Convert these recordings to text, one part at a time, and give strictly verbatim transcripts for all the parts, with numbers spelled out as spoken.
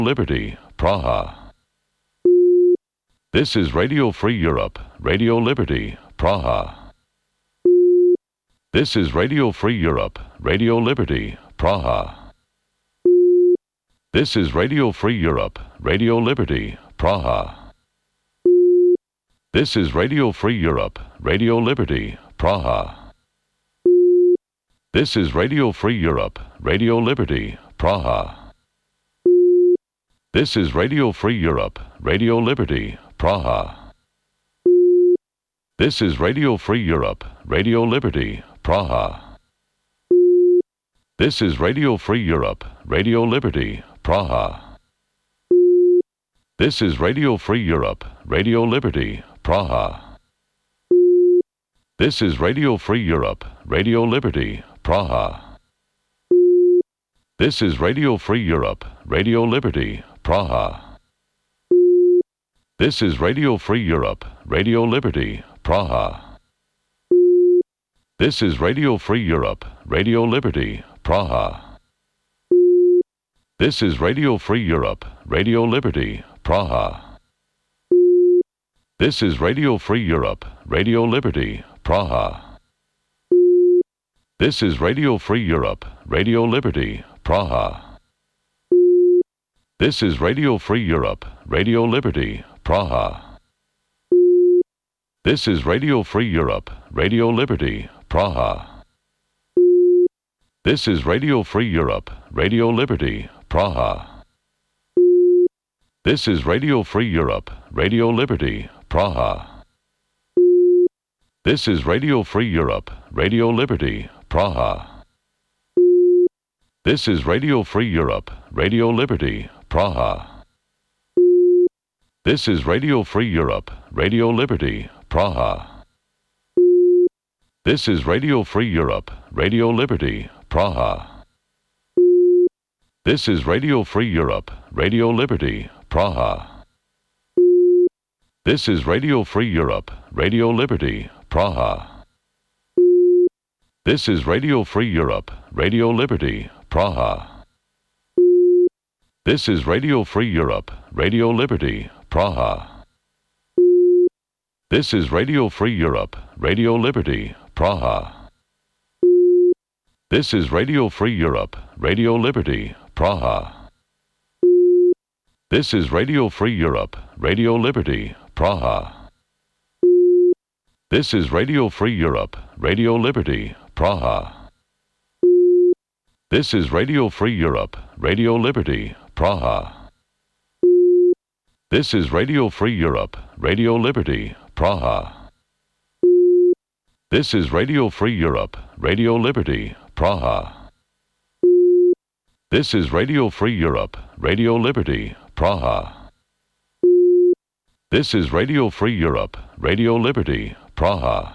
Liberty, Praha. This is Radio Free Europe, Radio Liberty, Praha. This is Radio Free Europe, Radio Liberty, Praha. This is Radio Free Europe, Radio Liberty, Praha. This is Radio Free Europe, Radio Liberty, Praha. This is Radio Free Europe, Radio Liberty, Praha. This is Radio Free Europe, Radio Liberty, Praha. This is Radio Free Europe, Radio Liberty, Praha. This is Radio Free Europe, Radio Liberty, Praha. This is Radio Free Europe, Radio Liberty, Praha. This is Radio Free Europe, Radio Liberty, Praha. This is Radio Free Europe, Radio Liberty, Praha. This is Radio Free Europe, Radio Liberty, Praha. This is Radio Free Europe, Radio Liberty, Praha. This is Radio Free Europe, Radio Liberty, Praha. This is Radio Free Europe, Radio Liberty, Praha. This is Radio Free Europe, Radio Liberty, Praha. This is Radio Free Europe, Radio Liberty, Praha. This is Radio Free Europe, Radio Liberty, Praha. This is Radio Free Europe, Radio Liberty, Praha. This is Radio Free Europe, Radio Liberty, Praha. This is Radio Free Europe, Radio Liberty, Praha. This is Radio Free Europe, Radio Liberty, Praha. This is Radio Free Europe, Radio Liberty, Praha. This is Radio Free Europe, Radio Liberty, Praha. This is Radio Free Europe, Radio Liberty, Praha. This is Radio Free Europe, Radio Liberty, Praha. This is Radio Free Europe, Radio Liberty, Praha. This is Radio Free Europe, Radio Liberty, Praha. This is Radio Free Europe, Radio Liberty, Praha. This is Radio Free Europe, Radio Liberty, Praha. This is Radio Free Europe, Radio Liberty, Praha. This is Radio Free Europe, Radio Liberty, Praha. This is Radio Free Europe, Radio Liberty, Praha. This is Radio Free Europe, Radio Liberty, Praha. This is Radio Free Europe, Radio Liberty, Praha. This is Radio Free Europe, Radio Liberty, Praha. This is Radio Free Europe, Radio Liberty, Praha.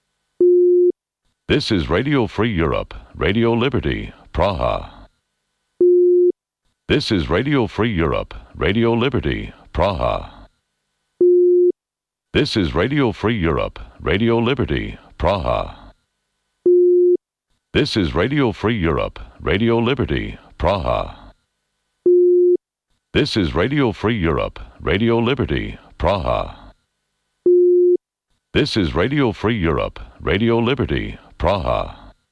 This is Radio Free Europe, Radio Liberty, Praha. This is Radio Free Europe, Radio Liberty, Praha. This is Radio Free Europe, Radio Liberty, Praha. This is Radio Free Europe, Radio Liberty, Praha. This is Radio Free Europe, Radio Liberty, Praha. This is Radio Free Europe, Radio Liberty, Praha.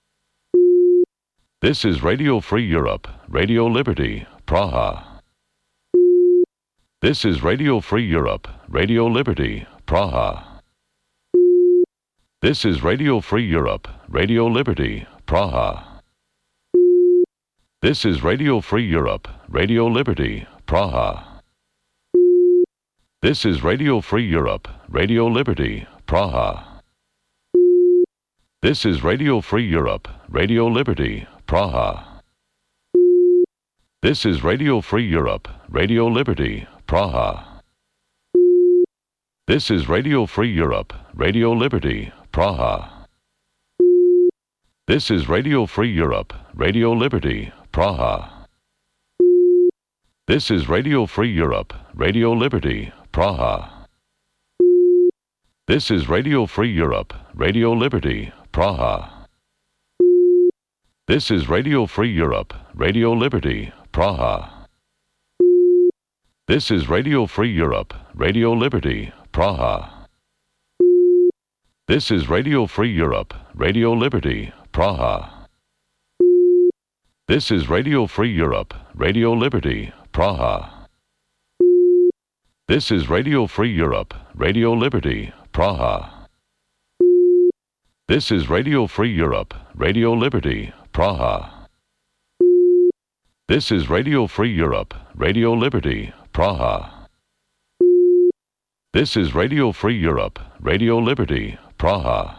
This is Radio Free Europe, Radio Liberty, Praha. This is Radio Free Europe, Radio Liberty, Praha. This is Radio Free Europe, Radio Liberty, Praha. This is Radio Free Europe, Radio Liberty, Praha. This is Radio Free Europe, Radio Liberty, Praha. This is Radio Free Europe, Radio Liberty, Praha. This is Radio Free Europe, Radio Liberty, Praha. This is Radio Free Europe, Radio Liberty, Praha. This is Radio Free Europe, Radio Liberty, Praha. This is Radio Free Europe, Radio Liberty, Praha. This is Radio Free Europe, Radio Liberty, Praha. This is Radio Free Europe, Radio Liberty, Praha. This is Radio Free Europe, Radio Liberty, Praha. This is Radio Free Europe, Radio Liberty, Praha. This is Radio Free Europe, Radio Liberty, Praha. This is Radio Free Europe, Radio Liberty, Praha. This is Radio Free Europe, Radio Liberty, Praha. This is Radio Free Europe, Radio Liberty, Praha. This is Radio Free Europe, Radio Liberty, Praha.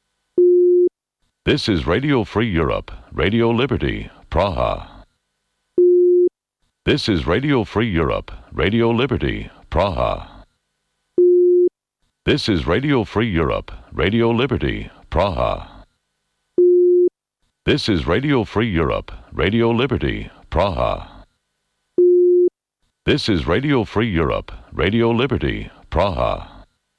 This is Radio Free Europe, Radio Liberty, Praha. This is Radio Free Europe, Radio Liberty, Praha. This is Radio Free Europe, Radio Liberty, Praha. This is Radio Free Europe, Radio Liberty, Praha. This is Radio Free Europe, Radio Liberty, Praha.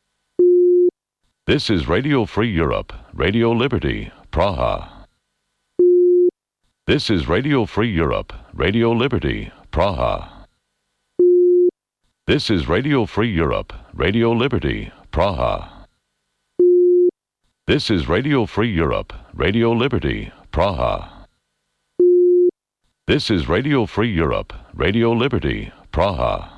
This is Radio Free Europe, Radio Liberty, Praha. This is Radio Free Europe, Radio Liberty, Praha. This is Radio Free Europe, Radio Liberty, Praha. This is Radio Free Europe, Radio Liberty, Praha. This is Radio Free Europe, Radio Liberty, Praha.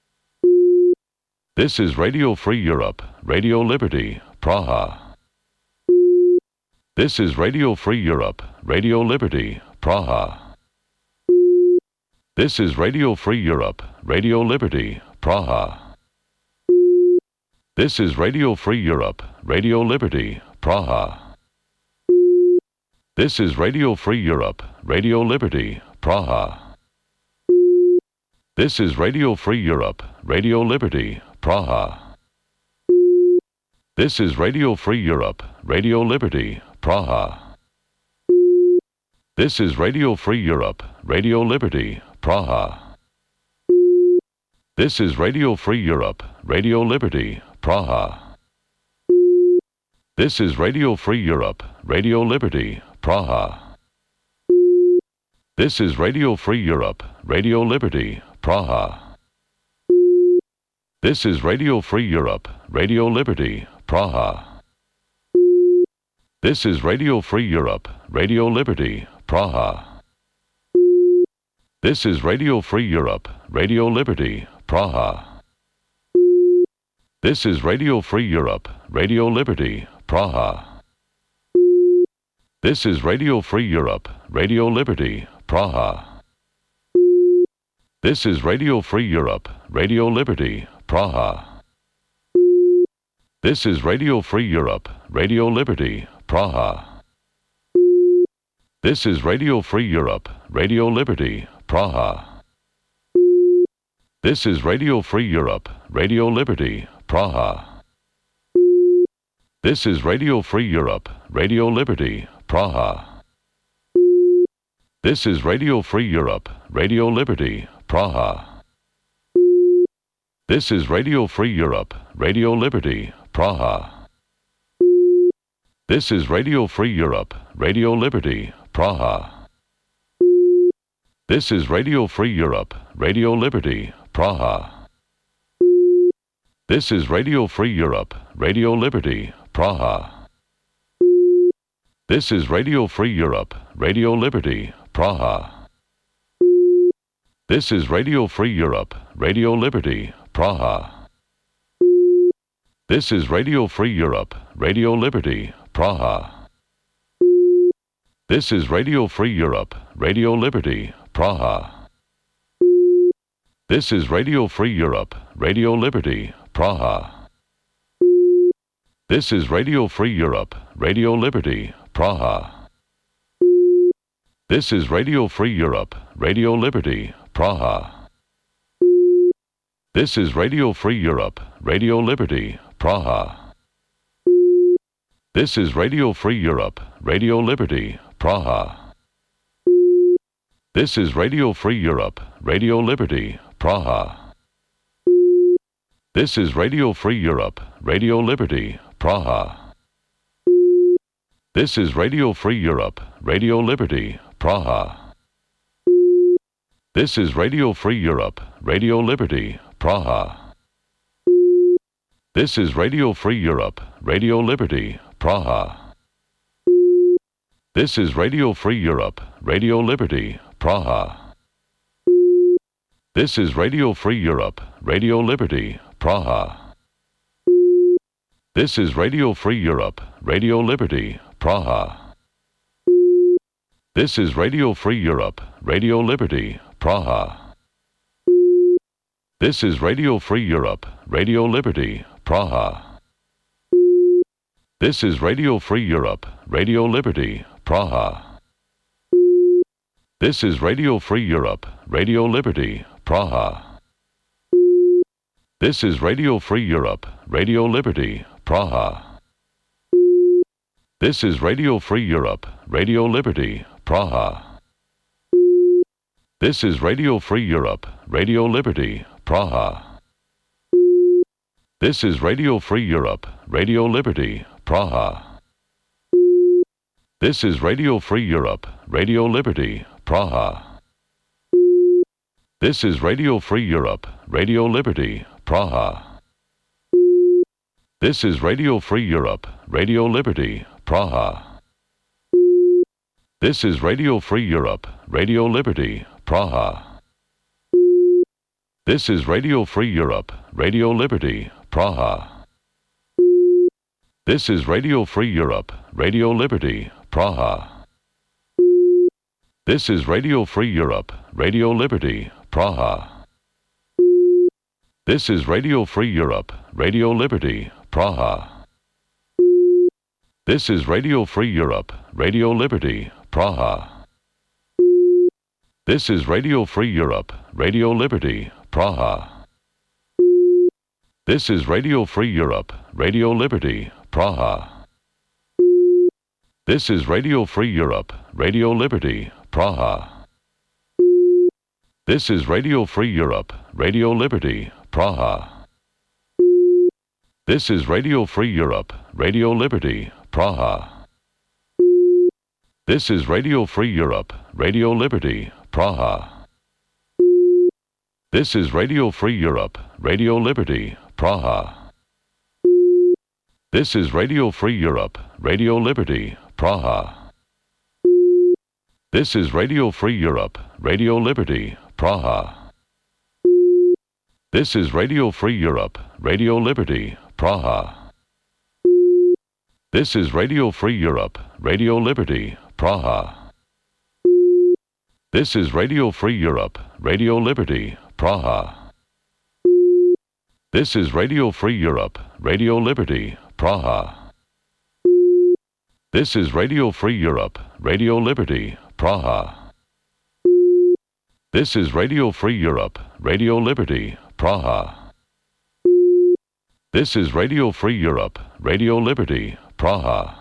This is Radio Free Europe, Radio Liberty, Praha. This is Radio Free Europe, Radio Liberty, Praha. This is Radio Free Europe, Radio Liberty, Praha. This is Radio Free Europe, Radio Liberty, Praha. This is Radio Free Europe, Radio Liberty, Praha. This is Radio Free Europe, Radio Liberty, Praha. This is Radio Free Europe, Radio Liberty, Praha. This is Radio Free Europe, Radio Liberty, Praha. This is Radio Free Europe, Radio Liberty, Praha. This is Radio Free Europe, Radio Liberty, Praha. This is Radio Free Europe, Radio Liberty, Praha. This is Radio Free Europe, Radio Liberty, Praha. This is Radio Free Europe, Radio Liberty, Praha. This is Radio Free Europe, Radio Liberty, Praha. This is Radio Free Europe, Radio Liberty, Praha. This is Radio Free Europe, Radio Liberty, Praha. This is Radio Free Europe, Radio Liberty, Praha. This is Radio Free Europe, Radio Liberty, Praha. This is Radio Free Europe, Radio Liberty, Praha. This is Radio Free Europe, Radio Liberty, Praha. This is Radio Free Europe, Radio Liberty, Praha. This is Radio Free Europe, Radio Liberty, Praha. This is Radio Free Europe, Radio Liberty, Praha. This is Radio Free Europe, Radio Liberty, Praha. This is Radio Free Europe, Radio Liberty, Praha. This is Radio Free Europe, Radio Liberty, Praha. This is Radio Free Europe, Radio Liberty, Praha. This is Radio Free Europe, Radio Liberty, Praha. This is Radio Free Europe, Radio Liberty, Praha. This is Radio Free Europe, Radio Liberty, Praha. This is Radio Free Europe, Radio Liberty, Praha. This is Radio Free Europe, Radio Liberty, Praha. This is Radio Free Europe, Radio Liberty, Praha. This is Radio Free Europe, Radio Liberty, Praha. This is Radio Free Europe, Radio Liberty, Praha. This is Radio Free Europe, Radio Liberty, Praha. This is Radio Free Europe, Radio Liberty, Praha. This is Radio Free Europe, Radio Liberty, Praha. This is Radio Free Europe, Radio Liberty, Praha. This is Radio Free Europe, Radio Liberty, Praha. This is Radio Free Europe, Radio Liberty, Praha. This is Radio Free Europe, Radio Liberty, Praha. This is Radio Free Europe, Radio Liberty, Praha. This is Radio Free Europe, Radio Liberty, Praha. This is Radio Free Europe, Radio Liberty, Praha. This is Radio Free Europe, Radio Liberty, Praha. This is Radio Free Europe, Radio Liberty, Praha. This is Radio Free Europe, Radio Liberty, Praha. This is Radio Free Europe, Radio Liberty, Praha. This is Radio Free Europe, Radio Liberty, Praha. This is Radio Free Europe, Radio Liberty, Praha. This is Radio Free Europe, Radio Liberty, Praha. This is Radio Free Europe, Radio Liberty, Praha. This is Radio Free Europe, Radio Liberty, Praha. This is Radio Free Europe, Radio Liberty, Praha. This is Radio Free Europe, Radio Liberty, Praha. This is Radio Free Europe, Radio Liberty, Praha. This is Radio Free Europe, Radio Liberty, Praha. This is Radio Free Europe, Radio Liberty, Praha. This is Radio Free Europe, Radio Liberty, Praha. This is Radio Free Europe, Radio Liberty, Praha. This is Radio Free Europe, Radio Liberty, Praha. This is Radio Free Europe, Radio Liberty, Praha. This is Radio Free Europe, Radio Liberty, Praha. This is Radio Free Europe, Radio Liberty, Praha. This is Radio Free Europe, Radio Liberty, Praha. This is Radio Free Europe, Radio Liberty, Praha. This is Radio Free Europe, Radio Liberty, Praha. This is Radio Free Europe, Radio Liberty, Praha. This is Radio Free Europe, Radio Liberty, Praha. This is Radio Free Europe, Radio Liberty, Praha. This is Radio Free Europe, Radio Liberty, Praha. This is Radio Free Europe, Radio Liberty, Praha. This is Radio Free Europe, Radio Liberty, Praha. This is Radio Free Europe, Radio Liberty, Praha. This is Radio Free Europe, Radio Liberty, Praha.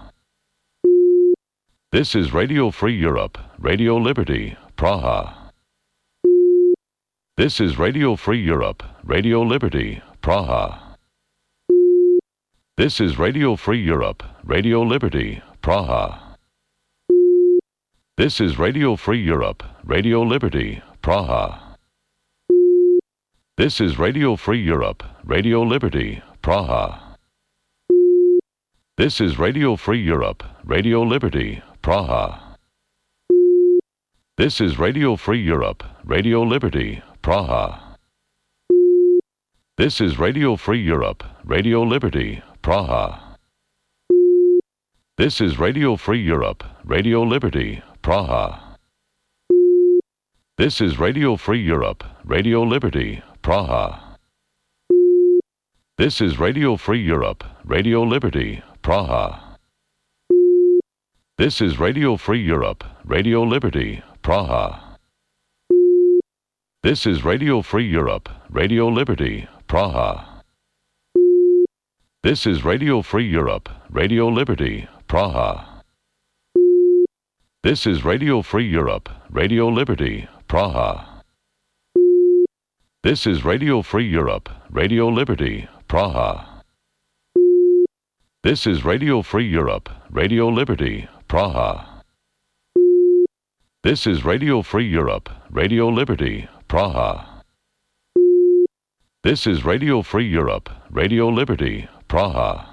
This is Radio Free Europe, Radio Liberty, Praha. This is Radio Free Europe, Radio Liberty, Praha. This is Radio Free Europe, Radio Liberty, Praha. This is Radio Free Europe, Radio Liberty, Praha. This is Radio Free Europe, Radio Liberty, Praha. This is Radio Free Europe, Radio Liberty, Praha. This is Radio Free Europe, Radio Liberty, Praha. This is Radio Free Europe, Radio Liberty, Praha. This is Radio Free Europe, Radio Liberty, Praha. This is Radio Free Europe, Radio Liberty, Praha. This is Radio Free Europe, Radio Liberty, Praha. This is Radio Free Europe, Radio Liberty, Praha. This is Radio Free Europe, Radio Liberty, Praha. This is Radio Free Europe, Radio Liberty, Praha. This is Radio Free Europe, Radio Liberty, Praha. This is Radio Free Europe, Radio Liberty, Praha. This is Radio Free Europe, Radio Liberty, Praha. This is Radio Free Europe, Radio Liberty, Praha. This is Radio Free Europe, Radio Liberty, Praha.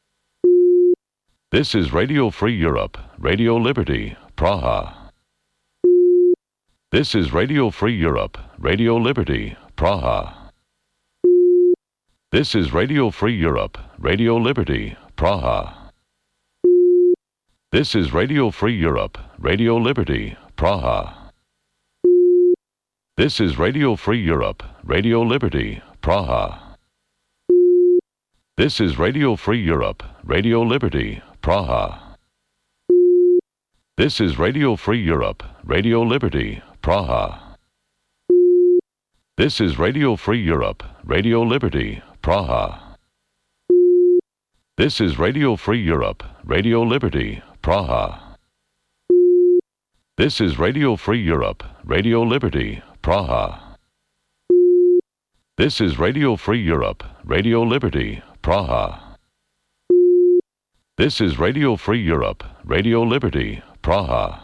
This is Radio Free Europe, Radio Liberty, Praha. This is Radio Free Europe, Radio Liberty, Praha. This is Radio Free Europe, Radio Liberty, Praha. This is Radio Free Europe, Radio Liberty, Praha. This is Radio Free Europe, Radio Liberty, Praha. This is Radio Free Europe, Radio Liberty, Praha. This is Radio Free Europe, Radio Liberty, Praha. This is Radio Free Europe, Radio Liberty, Praha. This is Radio Free Europe, Radio Liberty, Praha. This is Radio Free Europe, Radio Liberty, Praha. This is Radio Free Europe, Radio Liberty, Praha. This is Radio Free Europe, Radio Liberty, Praha.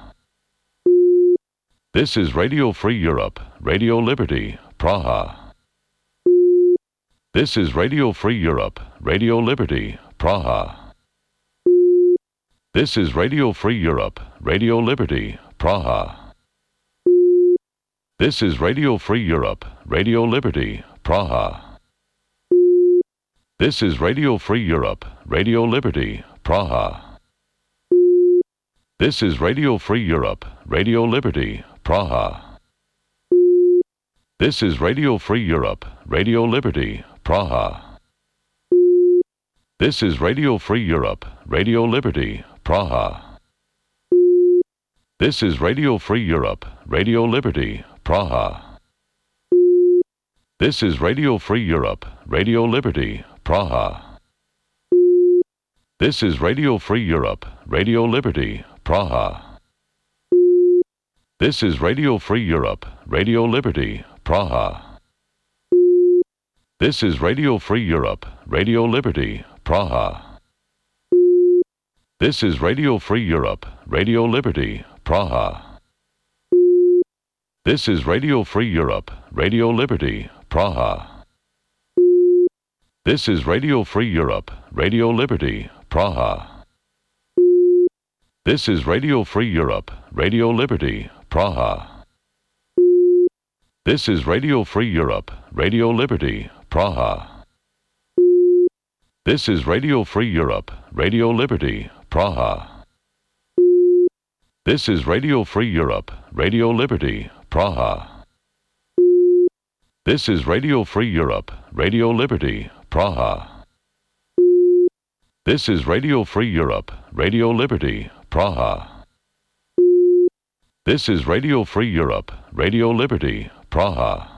This is Radio Free Europe, Radio Liberty, Praha. This is Radio Free Europe, Radio Liberty, Praha. This is Radio Free Europe, Radio Liberty, Praha. This is Radio Free Europe, Radio Liberty, Praha. This is Radio Free Europe, Radio Liberty, Praha. This is Radio Free Europe, Radio Liberty, Praha. This is Radio Free Europe, Radio Liberty, Praha. This is Radio Free Europe, Radio Liberty, Praha. This is Radio Free Europe, Radio Liberty, Praha. This is Radio Free Europe, Radio Liberty, Praha. This is Radio Free Europe, Radio Liberty, Praha. This is Radio Free Europe, Radio Liberty, Praha. This is Radio Free Europe, Radio Liberty, Praha. This is Radio Free Europe, Radio Liberty, Praha. This is Radio Free Europe, Radio Liberty, Praha. This is Radio Free Europe, Radio Liberty, Praha. This is Radio Free Europe, Radio Liberty, Praha. This is Radio Free Europe, Radio Liberty, Praha. This is Radio Free Europe, Radio Liberty, Praha. This is Radio Free Europe, Radio Liberty, Praha. This is Radio Free Europe, Radio Liberty, Praha. This is Radio Free Europe, Radio Liberty, Praha. This is Radio Free Europe, Radio Liberty, Praha.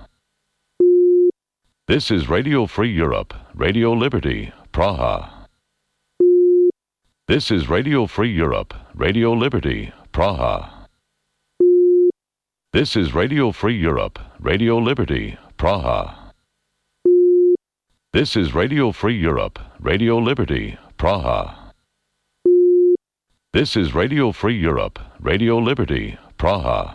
This is Radio Free Europe, Radio Liberty, Praha. This is Radio Free Europe, Radio Liberty, Praha. This is Radio Free Europe, Radio Liberty, Praha. This is Radio Free Europe, Radio Liberty, Praha. This is Radio Free Europe, Radio Liberty, Praha.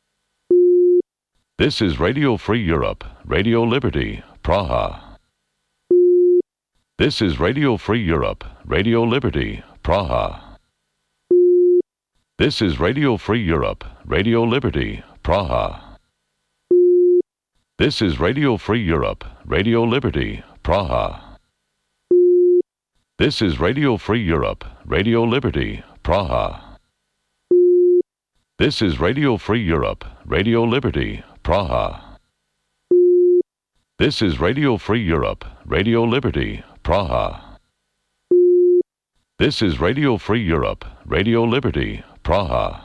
This is Radio Free Europe, Radio Liberty, Praha. This is Radio Free Europe, Radio Liberty, Praha. This is Radio Free Europe, Radio Liberty, Praha. This is Radio Free Europe, Radio Liberty, Praha. This is Radio Free Europe, Radio Liberty, Praha. This is Radio Free Europe, Radio Liberty, Praha. This is Radio Free Europe, Radio Liberty, Praha. This is Radio Free Europe, Radio Liberty, Praha.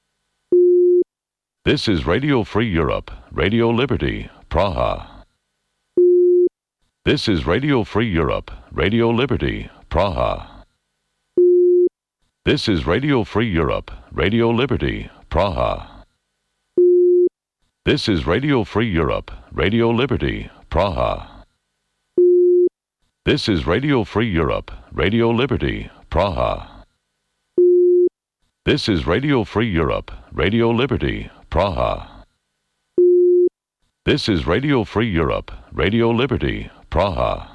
This is Radio Free Europe, Radio Liberty, Praha. This is Radio Free Europe, Radio Liberty, Praha. This is Radio Free Europe, Radio Liberty, Praha. This is Radio Free Europe, Radio Liberty, Praha. This is Radio Free Europe, Radio Liberty, Praha. This is Radio Free Europe, Radio Liberty, Praha. This is Radio Free Europe, Radio Liberty, Praha.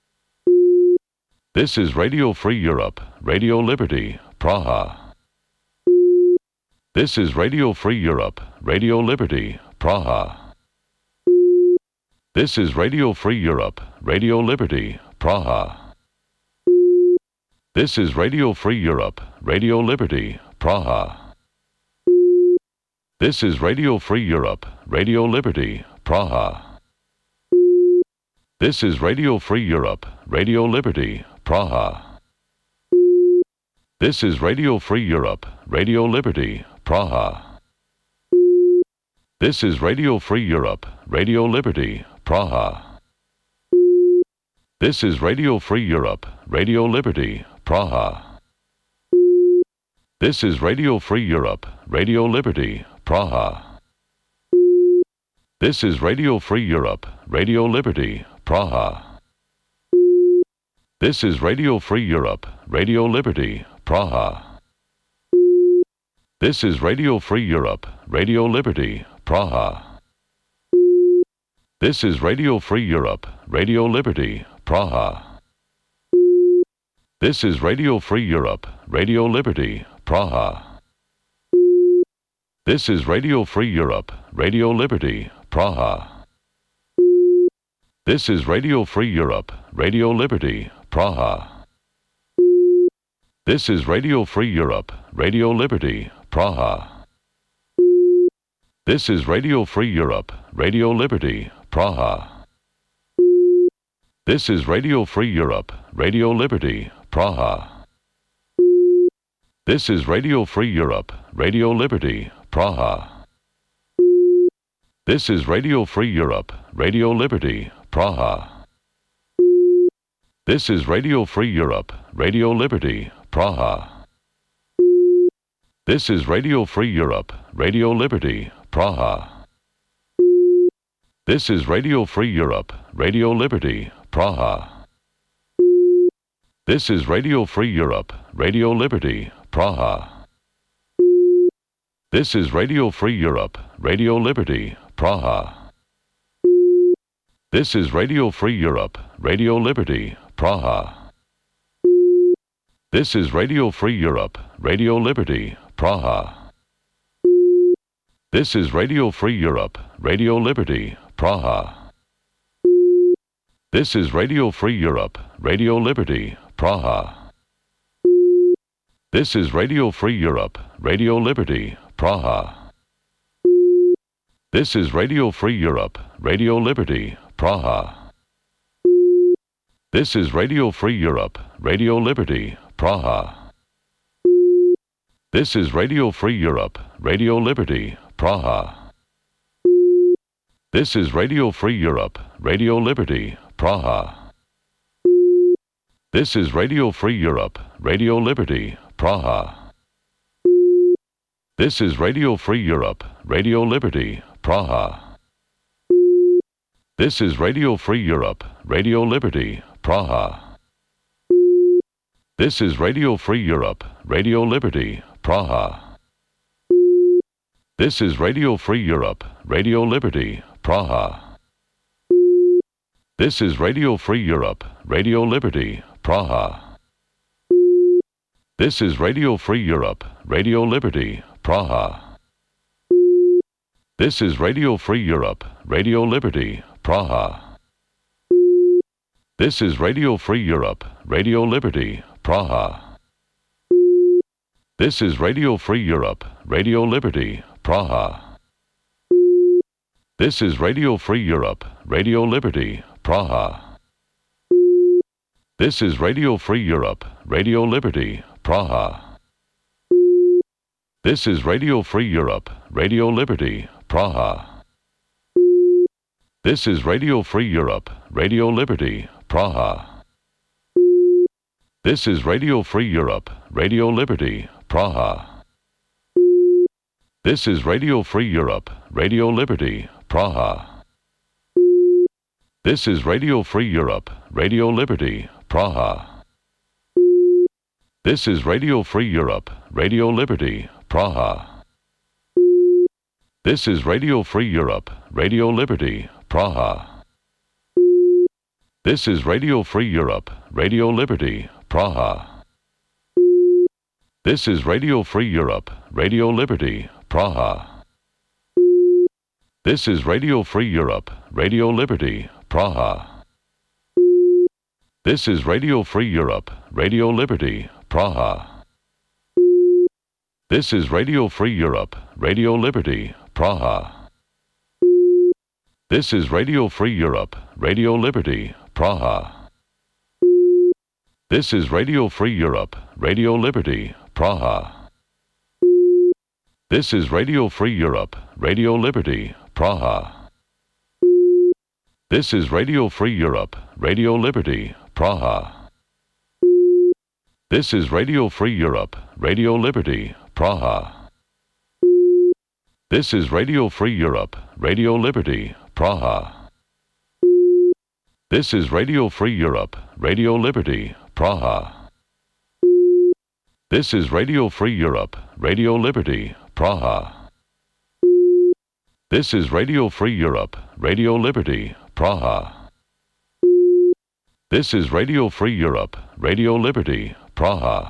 This is Radio Free Europe, Radio Liberty, Praha. This is Radio Free Europe, Radio Liberty, Praha. This is Radio Free Europe, Radio Liberty, Praha. This is Radio Free Europe, Radio Liberty, Praha. This is Radio Free Europe, Radio Liberty, Praha. This is Radio Free Europe, Radio Liberty, Praha. This is Radio Free Europe, Radio Liberty, Praha. This is Radio Free Europe, Radio Liberty, Praha. This is Radio Free Europe, Radio Liberty, Praha. This is Radio Free Europe, Radio Liberty, Praha. This is Radio Free Europe, Radio Liberty, Praha. This is Radio Free Europe, Radio Liberty, Praha. This is Radio Free Europe, Radio Liberty, Praha. This is Radio Free Europe, Radio Liberty, Praha. This is Radio Free Europe, Radio Liberty, Praha. This is Radio Free Europe, Radio Liberty, Praha. This is Radio Free Europe, Radio Liberty, Praha. This is Radio Free Europe, Radio Liberty, Praha. This is Radio Free Europe, Radio Liberty, Praha. This is Radio Free Europe, Radio Liberty, Praha. This is Radio Free Europe, Radio Liberty, Praha. This is Radio Free Europe, Radio Liberty, Praha. This is Radio Free Europe, Radio Liberty, Praha. This is Radio Free Europe, Radio Liberty, Praha. This is Radio Free Europe, Radio Liberty, Praha. This is Radio Free Europe, Radio Liberty, Praha. This is Radio Free Europe, Radio Liberty, Praha. This is Radio Free Europe, Radio Liberty, Praha. This is Radio Free Europe, Radio Liberty, Praha. This is Radio Free Europe, Radio Liberty, Praha. This is Radio Free Europe, Radio Liberty, Praha. This is Radio Free Europe, Radio Liberty, Praha. This is Radio Free Europe, Radio Liberty, Praha. This is Radio Free Europe, Radio Liberty, Praha. This is Radio Free Europe, Radio Liberty, Praha. This is Radio Free Europe, Radio Liberty, Praha. This is Radio Free Europe, Radio Liberty, Praha. This is Radio Free Europe, Radio Liberty, Praha. This is Radio Free Europe, Radio Liberty, Praha. This is Radio Free Europe, Radio Liberty, Praha. This is Radio Free Europe, Radio Liberty, Praha. This is Radio Free Europe, Radio Liberty, Praha. This is Radio Free Europe, Radio Liberty, Praha. This is Radio Free Europe, Radio Liberty, Praha. This is Radio Free Europe, Radio Liberty, Praha. This is Radio Free Europe, Radio Liberty, Praha. This is Radio Free Europe, Radio Liberty, Praha. This is Radio Free Europe, Radio Liberty, Praha. This is Radio Free Europe, Radio Liberty, Praha. This is Radio Free Europe, Radio Liberty, Praha. This is Radio Free Europe, Radio Liberty, Praha. This is Radio Free Europe, Radio Liberty, Praha. This is Radio Free Europe, Radio Liberty, Praha. This is Radio Free Europe, Radio Liberty, Praha. This is Radio Free Europe, Radio Liberty, Praha. This is Radio Free Europe, Radio Liberty, Praha. This is Radio Free Europe, Radio Liberty, Praha. This is Radio Free Europe, Radio Liberty, Praha. This is Radio Free Europe, Radio Liberty, Praha. This is Radio Free Europe, Radio Liberty, Praha. This is Radio Free Europe, Radio Liberty, Praha. This is Radio Free Europe, Radio Liberty, Praha. This is Radio Free Europe, Radio Liberty, Praha. This is Radio Free Europe, Radio Liberty, Praha. This is Radio Free Europe, Radio Liberty, Praha. This is Radio Free Europe, Radio Liberty, Praha. This is Radio Free Europe, Radio Liberty, Praha. This is Radio Free Europe, Radio Liberty, Praha. This is Radio Free Europe, Radio Liberty, Praha. This is Radio Free Europe, Radio Liberty, Praha.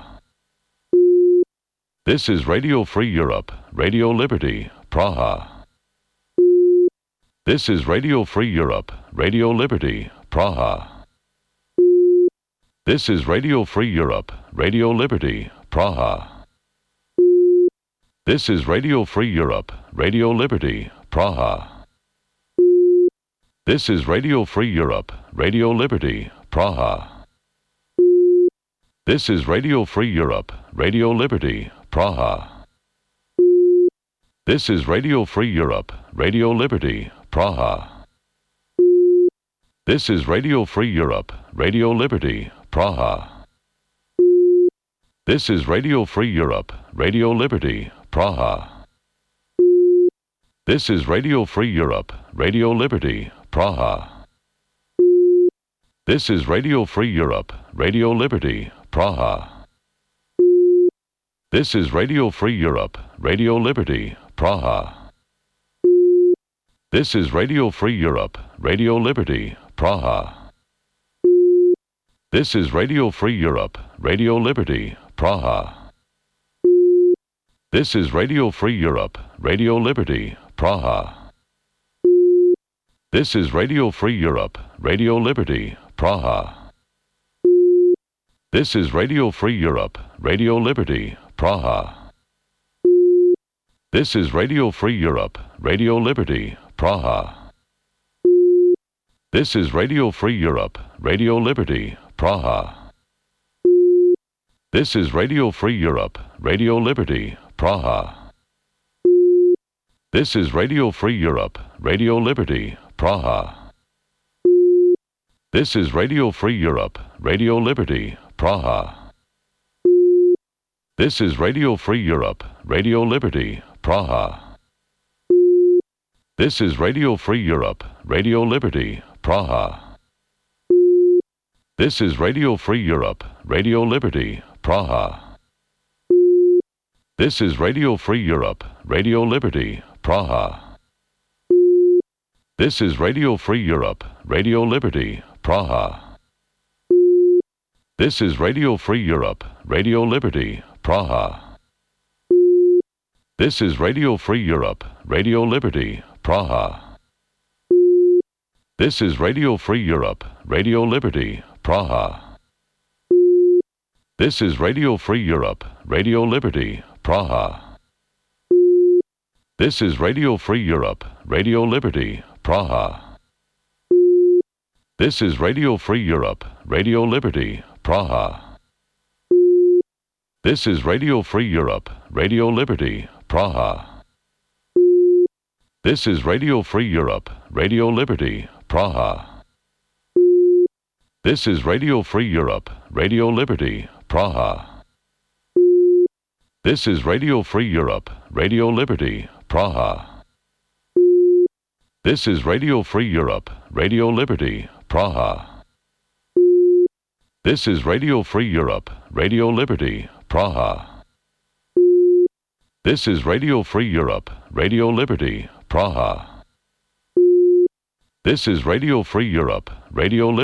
This is Radio Free Europe, Radio Liberty, Praha. This is Radio Free Europe, Radio Liberty, Praha. This is Radio Free Europe, Radio Liberty, Praha. This is Radio Free Europe, Radio Liberty, Praha. This is Radio Free Europe, Radio Liberty, Praha. This is Radio Free Europe, Radio Liberty, Praha. This is Radio Free Europe, Radio Liberty, Praha. This is Radio Free Europe, Radio Liberty, Praha. This is Radio Free Europe, Radio Liberty, Praha. This is Radio Free Europe, Radio Liberty, Praha. This is Radio Free Europe, Radio Liberty, Praha. This is Radio Free Europe, Radio Liberty, Praha. This is Radio Free Europe, Radio Liberty, Praha. This is Radio Free Europe, Radio Liberty, Praha. This is Radio Free Europe, Radio Liberty, Praha. This is Radio Free Europe, Radio Liberty, Praha. This is Radio Free Europe, Radio Liberty, Praha. This is Radio Free Europe, Radio Liberty, Praha. This is Radio Free Europe, Radio Liberty, Praha. This is Radio Free Europe, Radio Liberty, Praha. This is Radio Free Europe, Radio Liberty, Praha. This is Radio Free Europe, Radio Liberty, Praha. This is Radio Free Europe, Radio Liberty, Praha. This is Radio Free Europe, Radio Liberty, Praha. This is Radio Free Europe, Radio Liberty, Praha. This is Radio Free Europe, Radio Liberty, Praha. This is Radio Free Europe, Radio Liberty, Praha. This is Radio Free Europe, Radio Liberty, Praha. This is Radio Free Europe, Radio Liberty, Praha. This is Radio Free Europe, Radio Liberty, Praha. This is Radio Free Europe, Radio Liberty, Praha. This is Radio Free Europe, Radio Liberty, Praha. This is Radio Free Europe, Radio Liberty, Praha. This is Radio Free Europe, Radio Liberty, Praha. This is Radio Free Europe, Radio Liberty, Praha. This is Radio Free Europe, Radio Liberty, Praha. This is Radio Free Europe, Radio Liberty, Praha. This is Radio Free Europe, Radio Liberty, Praha. This is Radio Free Europe, Radio Liberty, Praha. This is Radio Free Europe, Radio Liberty, Praha. This is Radio Free Europe, Radio Liberty.